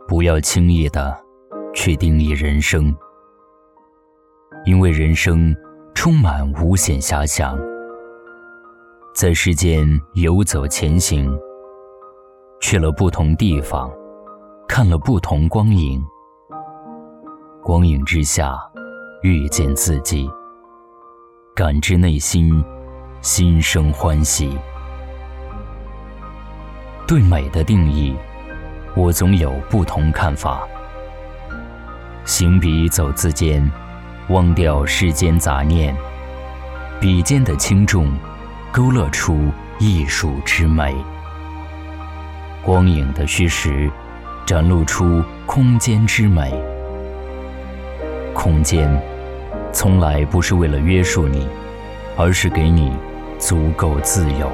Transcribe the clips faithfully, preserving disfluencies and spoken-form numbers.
不要轻易的去定义人生，因为人生充满无限遐想。在世间游走前行，去了不同地方，看了不同光影，光影之下遇见自己，感知内心心生欢喜。对美的定义，我总有不同看法。行笔走字间，忘掉世间杂念，笔尖的轻重勾勒出艺术之美，光影的虚实展露出空间之美。空间从来不是为了约束你，而是给你足够自由。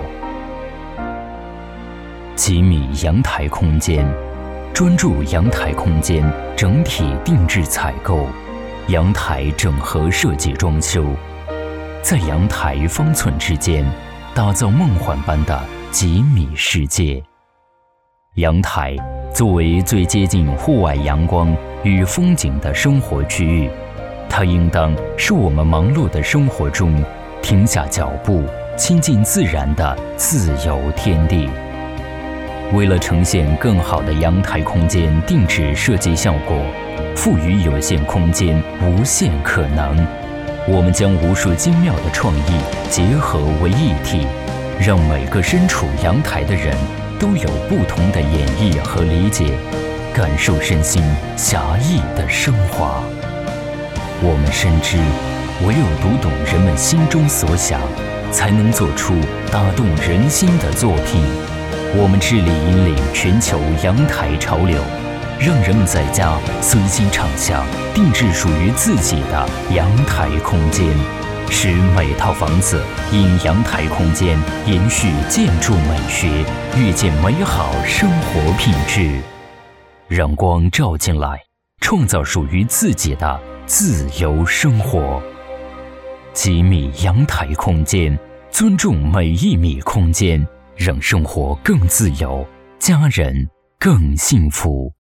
几米阳台空间，专注阳台空间整体定制采购，阳台整合设计装修，在阳台方寸之间打造梦幻般的几米世界。阳台作为最接近户外阳光与风景的生活区域，它应当是我们忙碌的生活中停下脚步亲近自然的自由天地。为了呈现更好的阳台空间定制设计效果，赋予有限空间无限可能，我们将无数精妙的创意结合为一体，让每个身处阳台的人都有不同的演绎和理解，感受身心侠义的升华。我们深知，唯有读懂人们心中所想，才能做出打动人心的作品。我们致力引领全球阳台潮流，让人们在家随心畅想，定制属于自己的阳台空间，使每套房子因阳台空间延续建筑美学，遇见美好生活品质。让光照进来，创造属于自己的自由生活。几米阳台空间，尊重每一米空间，让生活更自由，家人更幸福。